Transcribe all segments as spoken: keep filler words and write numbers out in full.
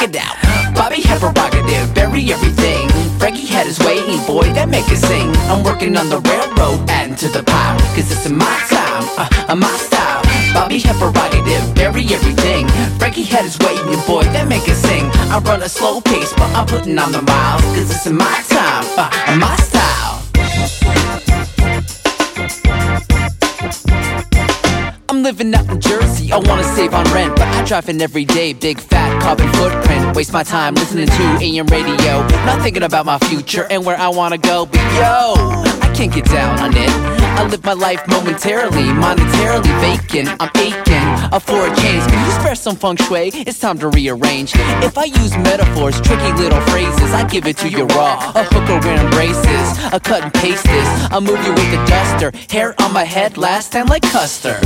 it out. Bobby had prerogative, bury everything. Frankie had his way, boy, that make us sing. I'm working on the railroad, adding to the pile, cause it's in my time, uh, uh, my style. Bobby had prerogative, bury everything. Frankie had his way, boy, that make us sing. I run a slow pace, but I'm putting on the miles, cause it's in my time, uh, uh, my style. I'm living out in Jersey, I wanna save on rent, but I drive an everyday big fat carbon footprint. Waste my time listening to A M radio, not thinking about my future and where I wanna go. But yo, I can't get down on it. I live my life momentarily, monetarily vacant. I'm aching uh, for a change. Can you spare some feng shui? It's time to rearrange. If I use metaphors, tricky little phrases, I give it to you raw. A hooker wearing braces, a cut and paste this. I'll move you with a duster. Hair on my head last time like Custer.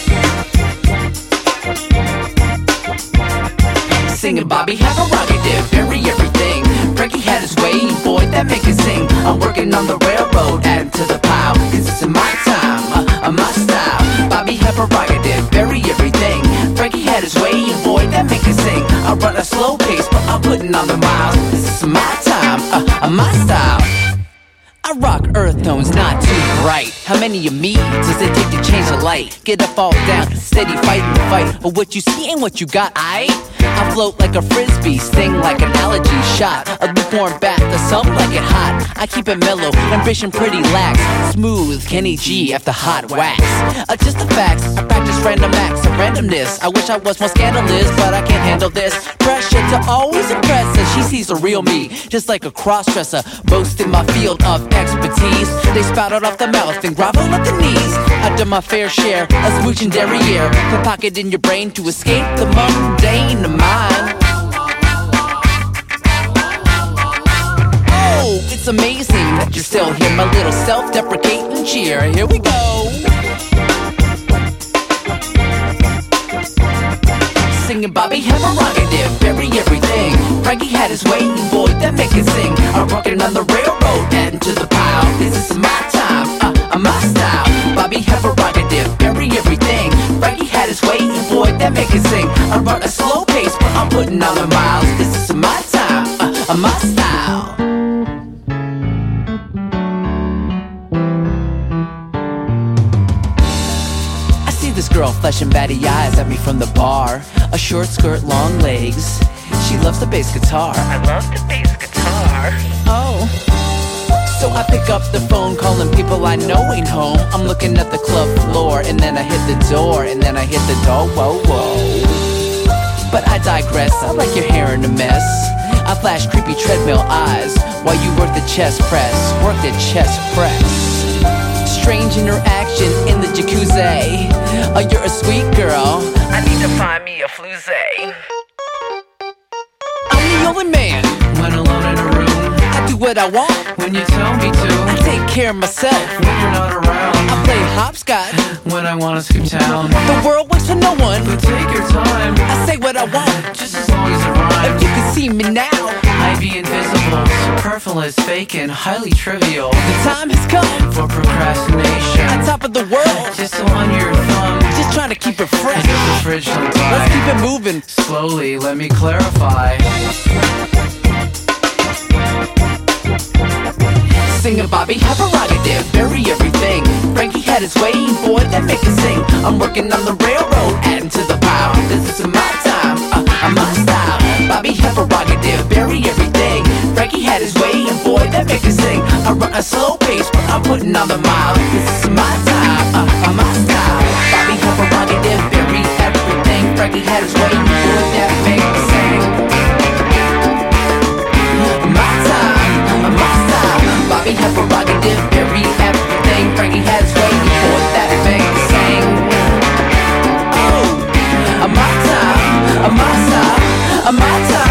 Singing Bobby had prerogative, bury everything. Frankie had his way, boy, that make us sing. I'm working on the railroad, adding to the pile, cause it's in my time, uh, uh, my style. Bobby had prerogative, bury everything. Frankie had his way, boy, that make us sing. I run a slow pace, but I'm putting on the miles, cause it's in my time, uh, uh, my style. I rock earth tones, not too bright. How many of me does it take to change the light? Get up, fall down, steady fighting the fight. But what you see ain't what you got, aight? I float like a frisbee, sting like an allergy shot. A lukewarm bath, the sun like it hot. I keep it mellow, ambition pretty lax. Smooth, Kenny G after hot wax. Uh, just the facts, I practice random acts of randomness. I wish I was more scandalous, but I can't handle this. Pressure to always impress her. She sees the real me, just like a cross-dresser. Boasting my field of expertise. They spout it off the mouth and grovel at the knees. I've done my fair share of smooching derriere. Put pocket in your brain to escape the mundane mind. Oh, it's amazing that you still hear my little self-deprecating cheer. Here we go. Singing Bobby had prerogative, bury everything. Frankie had his way, boy, that make it sing. I'm rocking on the railroad, adding to the pile. This is my time, uh, uh, my style. Bobby had prerogative, bury everything. Frankie had his way, boy, that make it sing. I run a slow pace, but I'm putting on the miles. This is my time, uh, uh, my style. This girl flashing batty eyes at me from the bar. A short skirt, long legs. She loves the bass guitar. I love the bass guitar. Oh. So I pick up the phone, calling people I know ain't home. I'm looking at the club floor, and then I hit the door, and then I hit the door, whoa, whoa. But I digress, I like your hair in a mess. I flash creepy treadmill eyes while you work the chest press. Work the chest press. Strange interaction in the jacuzzi. Oh, you're a sweet girl. I need to find me a floozy. I'm the only man when alone in a room. I do what I want when you tell me to. I take care of myself when you're not around. I play hopscotch when I wanna skip town. The world waits for no one, but take your time. I say what I want, just as long as it rhymes. If you can see me now, I'd be invisible, superfluous, fake, and highly trivial. The time has come for procrastination. On top of the world, just on your thumb. Just trying to keep it fresh. The fridge don't die. Let's keep it moving. Slowly, let me clarify. Singing Bobby had prerogative, bury everything. Frankie had his way, boy, that make it sing. I'm working on the railroad, adding to the pile. This is my time, uh, uh, my style. Bobby had prerogative, bury everything. Frankie had his way, boy, that make it sing. I run a slow pace, but I'm putting on the miles. This is my time, uh, uh, my style. Bobby had prerogative, bury everything. Frankie had his way, boy, that make it sing. My time, uh, my style. Bobby had prerogative, bury everything. Frankie had his way, boy, that make it sing. Oh, uh, my time, uh, my style, uh, my time.